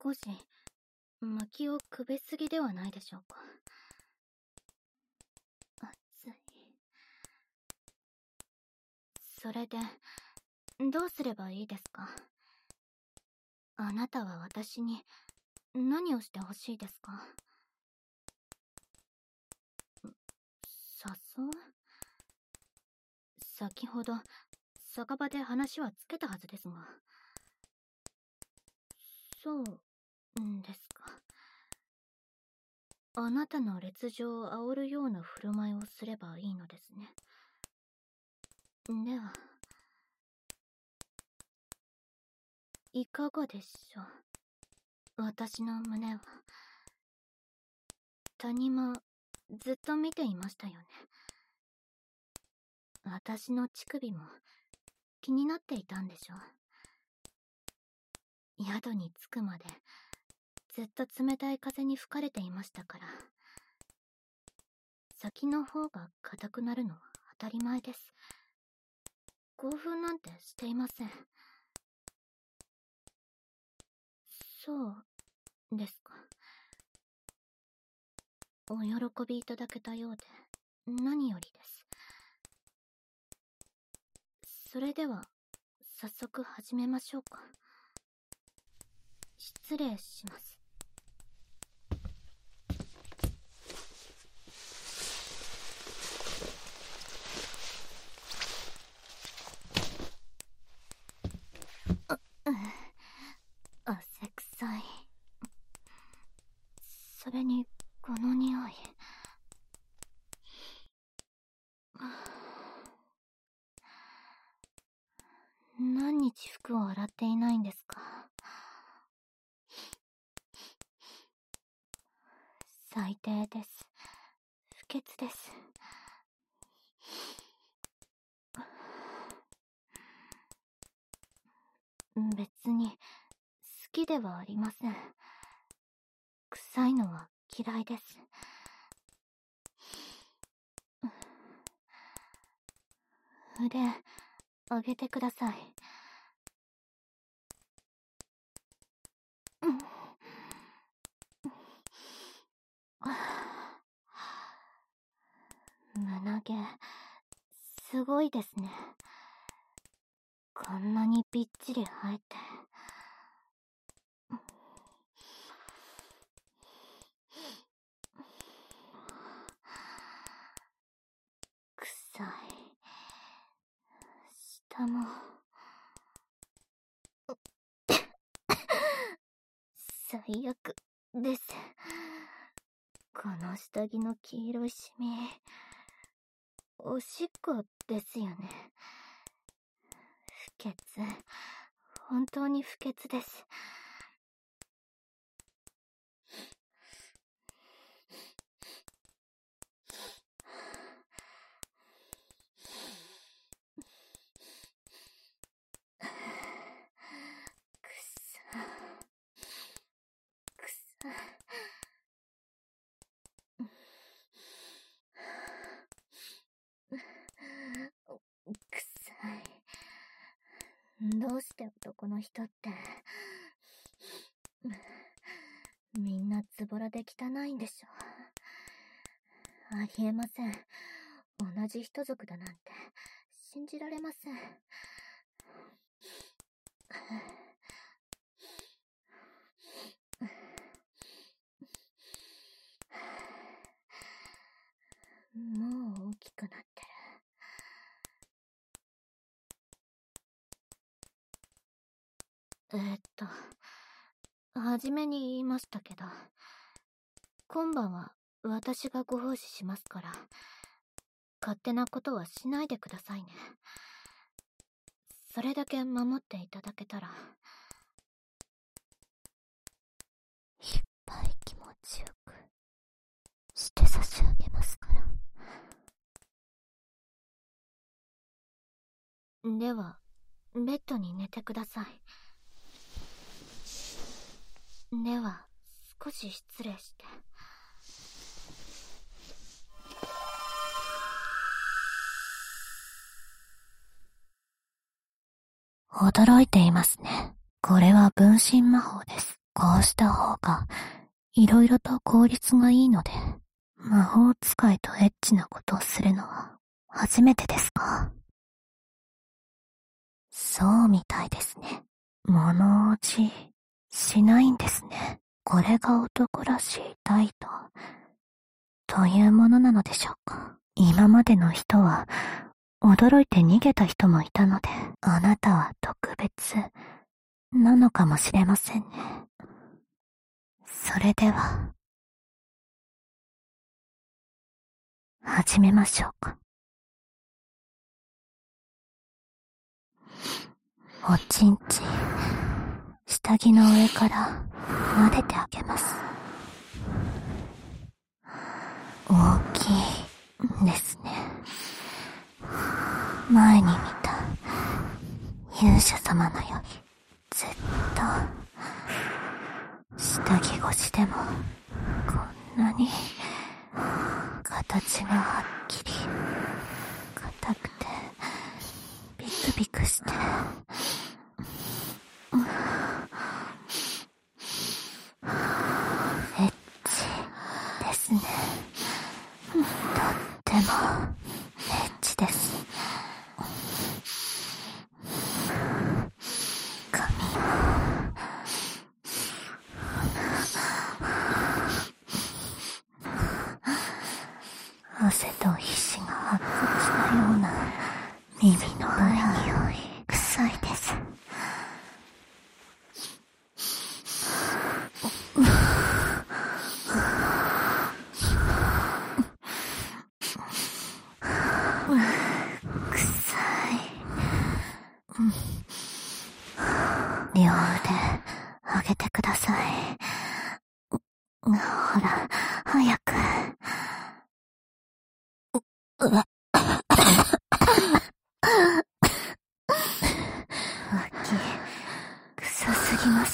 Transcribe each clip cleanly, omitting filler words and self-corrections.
少し薪をくべすぎではないでしょうか。暑い。それでどうすればいいですか？あなたは私に何をしてほしいですか？誘う？先ほど酒場で話はつけたはずですが。そうですか。あなたの劣情を煽るような振る舞いをすればいいのですね。では、いかがでしょう。私の胸は。谷間、ずっと見ていましたよね。私の乳首も気になっていたんでしょう。宿に着くまでずっと冷たい風に吹かれていましたから。先の方が硬くなるのは当たり前です。興奮なんてしていません。そうですか。お喜びいただけたようで何よりです。それでは早速始めましょうか。失礼します。汗臭い。それにこの匂い。何日服を洗っていないんですか？最低です。不潔です。別に好きではありません。臭いのは嫌いです。腕上げてください。胸毛すごいですね。こんなにびっちり生えて。臭い。下も最悪です。この下着の黄色いシミ、おしっこですよね。不潔。本当に不潔です。臭い。どうして男の人ってみんなズボラで汚いんでしょう。ありえません。同じ人族だなんて信じられません。もう大きくなってる。初めに言いましたけど、今晩は私がご奉仕しますから、勝手なことはしないでくださいね。それだけ守っていただけたら。いっぱい気持ちよくして差し上げますから。では、ベッドに寝てください。では、少し失礼して。驚いていますね。これは分身魔法です。 こうした方が、いろいろと効率がいいので、魔法使いとエッチなことをするのは、初めてですか？そうみたいですね。物落ちしないんですね。これが男らしい態度というものなのでしょうか。今までの人は驚いて逃げた人もいたので、あなたは特別なのかもしれませんね。それでは始めましょうか。おちんちん、下着の上から撫でてあげます。大きいですね。前に見た勇者様のよりずっと下着越しでもこんなに形がはっきり硬くてビクビクしてエッチですね。とってもエッチです。髪汗と皮脂が発覚したような耳のいい匂い、臭いです。両腕上げてください。ほら、早く。脇、臭すぎます。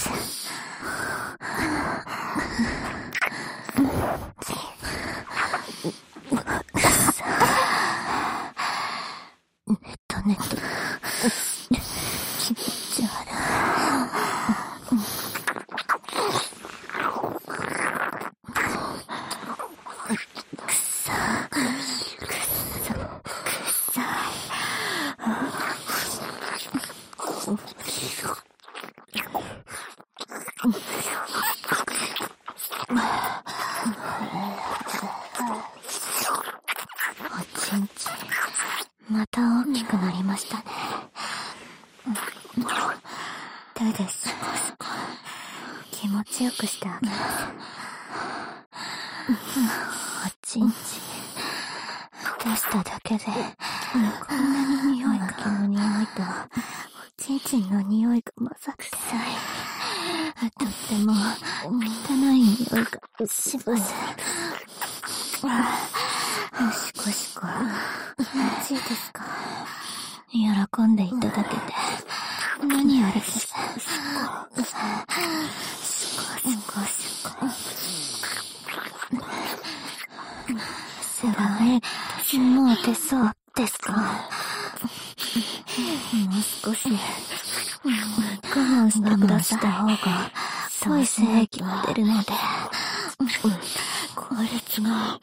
ねと気持ち悪い。おちんちんまた大きくなりましたね。手で少し気持ちよくしてあげます。おちんちん出しただけでこんなに匂いが、脇の匂いとおちんちんの匂いが混ざってとっても汚い匂いがします。しこしこ気持ちいいですか？喜んでいただけて何よりです。しこせられもう出そうですか？もう少し我慢してください。した方が濃い精液が出るので効率が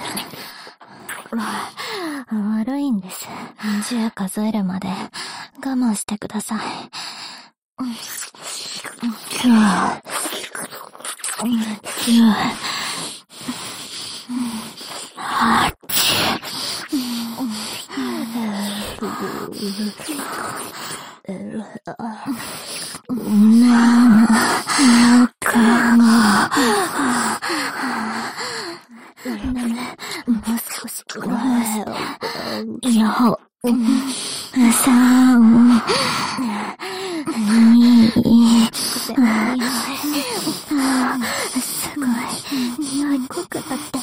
悪いんです。10数えるまで我慢してください。もう少しくらい。3、2、すごい匂い濃くなって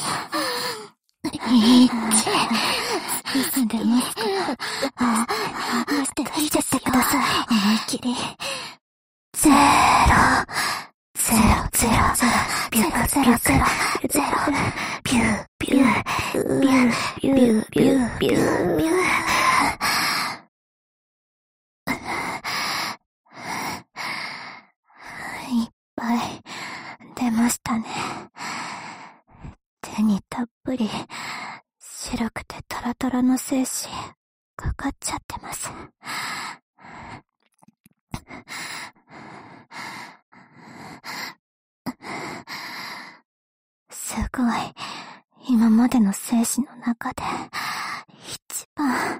1でも出しちゃってください。思い切り0、ビューいっぱいの精子、かかっちゃってます。すごい、今までの精子の中で、一番、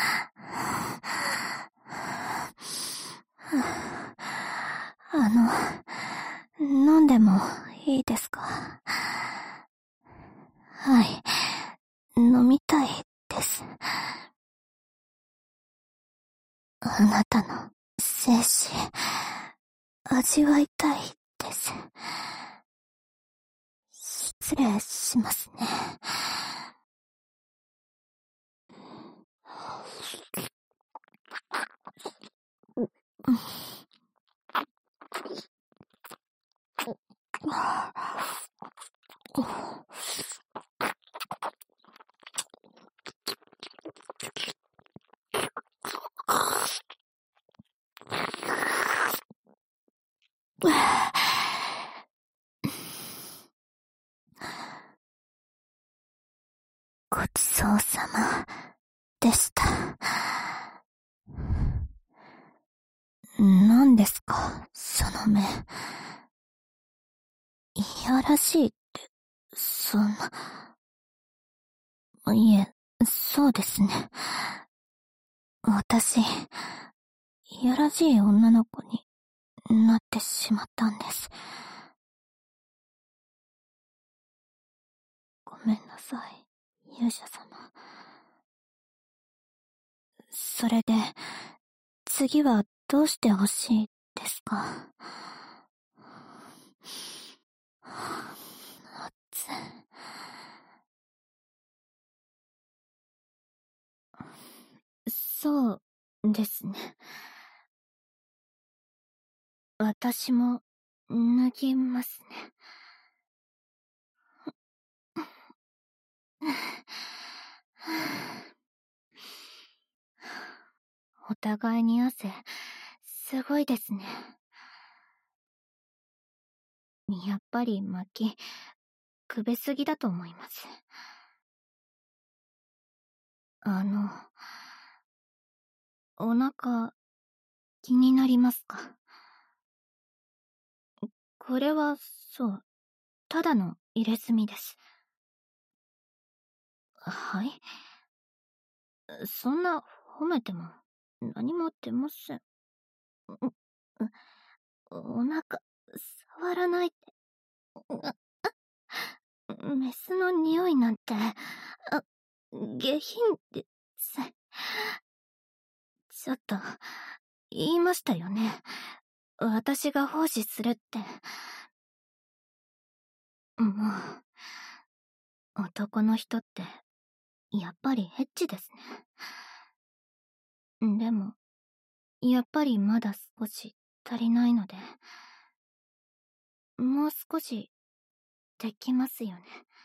飲んでもいいですか？はい、飲みたいです。あなたの精子、味わいたいです。失礼しますね。ごちそうさまでした。何ですか、その目。いやらしいって、そんな。いえ、そうですね。私、いやらしい女の子になってしまったんです。ごめんなさい、勇者様。それで、次はどうしてほしいですか？熱そうですね。私も脱ぎますね。お互いに汗、すごいですね。やっぱり薪、くべすぎだと思います。お腹、気になりますか？これは、そう、ただの入れ墨です。はい？そんな褒めても何も出ません。お腹、触らないで。メスの匂いなんて、下品です。ちょっと、言いましたよね。私が奉仕するって。もう、男の人って、やっぱりエッチですね。でも、やっぱりまだ少し足りないので、もう少しできますよね。